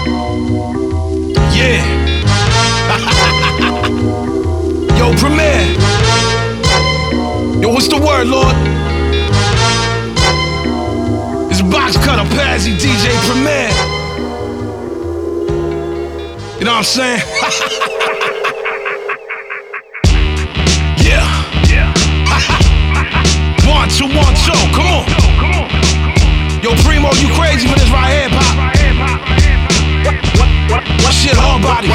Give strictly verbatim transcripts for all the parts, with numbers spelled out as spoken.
Yeah. Yo, Premier. Yo, what's the word, Lord? It's Box Cutter, Pazzy, D J Premier. You know what I'm saying? Yeah. Yeah. One, two, one, two. Come on. Yo, Primo, you crazy for this right here, pop? Shit, hard body.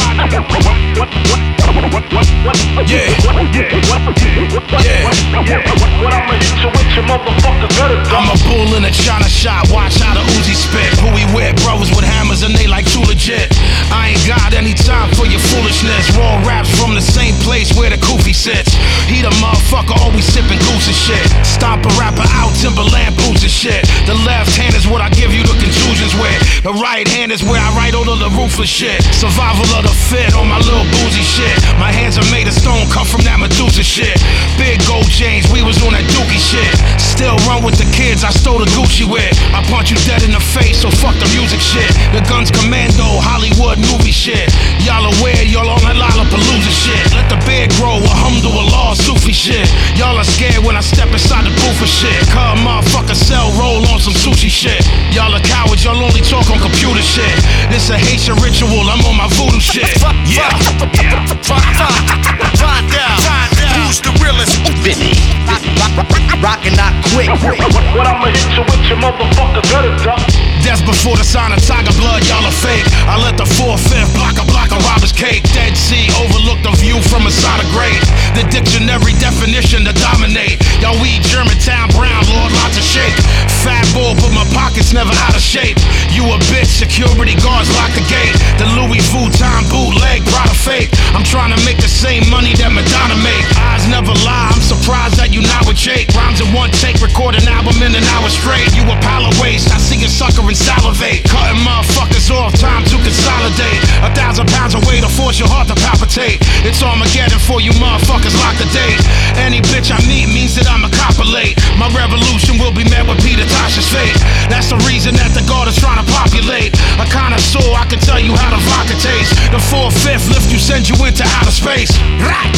Yeah. Yeah. I'm a bull in a China shop. Watch how the Uzi spit. Who we with? Brothers with hammers and they like too legit. I ain't got any time for your foolishness. Raw raps from the same place where the Koofy sits. He the motherfucker always sipping goose and shit. Stomp a rapper out, Timberland boots and shit. The left hand is what I give you the contusions with. The right hand is where I write all of the ruthless shit. Survival of the fit on my little boozy shit. My hands are made of stone, cut from that Medusa shit. Big gold chains, we was on that dookie shit. Still run with the kids I stole the Gucci with. I punch you dead in the face, so fuck the music shit. The guns commando, Hollywood movie shit. Y'all aware, y'all on that Lollapalooza shit. Let the beard grow, alhamdulillah, Sufi shit. Y'all are scared when I step inside the booth for shit. Cause motherfucker sell, roll on some sushi shit. Y'all are cowards, y'all only talk on computer shit. This a Haitian ritual, I'm on my voodoo shit. Yeah. Yeah. Find out. Who's the realest? Vinny. Rockin' not quick. What I'ma hit you with your motherfucker gutter, duck. That's before the sign of tiger blood, y'all are fake. I let the four-fifth block a block of robber's cake. Dead Sea overlook the view from a side of grade. The dictionary definition to dominate. Y'all weed Germantown brown, Lord, lots of shake. Fat bull, but my pockets never out of shape. You a bitch, security guards lock the gate. The Louis Vuitton bootleg, Prada fake. I'm trying to make the same money that Madonna make. Eyes never lie, I'm surprised that you not with Jake. Rhymes in one take, record an album in an hour straight. You a pile of waste, I see you sucker and salivate. Cutting motherfuckers off, time to consolidate. A thousand pounds of weight to force your heart to palpitate. It's Armageddon for you motherfuckers, lock the date. Any bitch I meet means that I'm a copulate. My revolution will be met with Peter Tosh's fate. That's the reason that the God is trying to populate. A connoisseur, I can tell you how the vodka tastes. The four-fifth lift you, send you into outer space. Right.